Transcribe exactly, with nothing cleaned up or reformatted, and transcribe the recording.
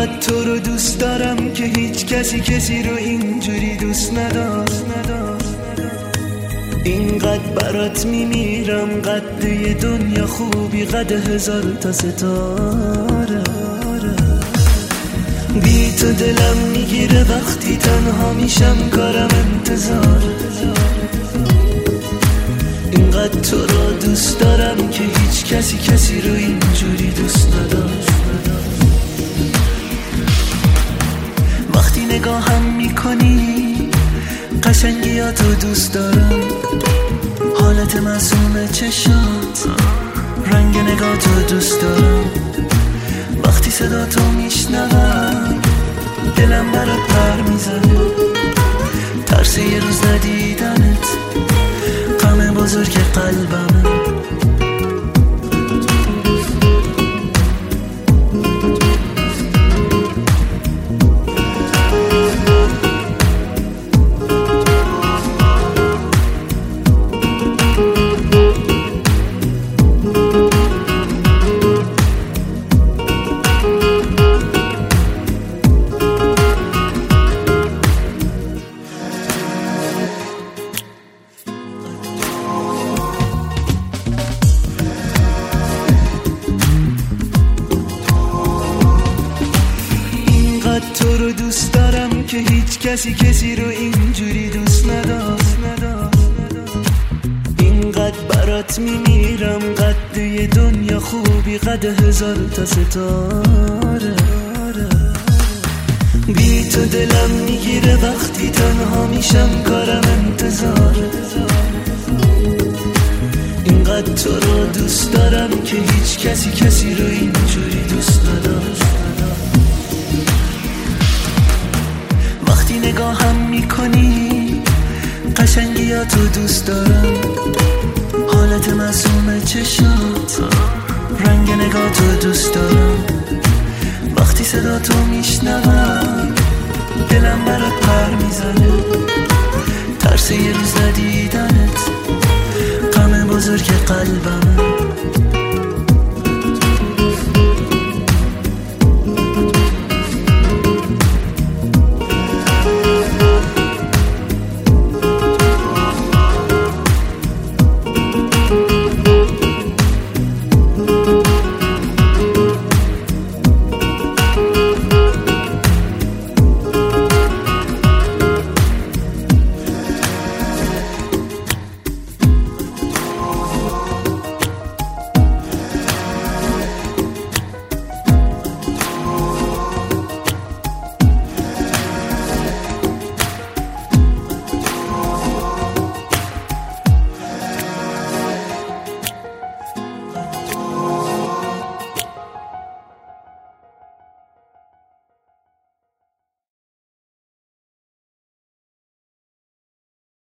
اینقدر تو رو دوست دارم که هیچ کسی کسی رو اینجوری دوست نداشت. اینقدر برات میمیرم، قد یه دنیا خوبی، قد هزار تا ستاره. بی تو دلم میگیره وقتی تنها میشم، کارم انتظار. اینقدر تو رو دوست دارم که هیچ کسی کسی رو اینجوری دوست نداشت. وقتی نگاهم میکنی قشنگیاتو دوست دارم، حالت معصوم چشات، رنگ نگاتو دوست دارم. وقتی صدا تو میشنوم دلم برات پر میزنه، ترس یه روز ندیدنت غم بزرگ قلبمه. تو رو دوست دارم که هیچ کسی کسی رو اینجوری دوست نداشت. اینقدر برات میمیرم، قد یه دنیا خوبی، قد هزار تا ستاره. بی تو دلم میگیره وقتی تنها میشم، کارم انتظاره. اینقدر تو رو دوست دارم که هیچ کسی کسی رو اینجوری دوست نداشت. وقتی نگاهم میکنی قشنگیاتو دوست دارم، حالت معصوم چشات، رنگ نگاتو دوست دارم. وقتی صدا تو میشنوم دلم برات پر میزنه، ترس یه روز ندیدنت غم بزرگ قلبمه.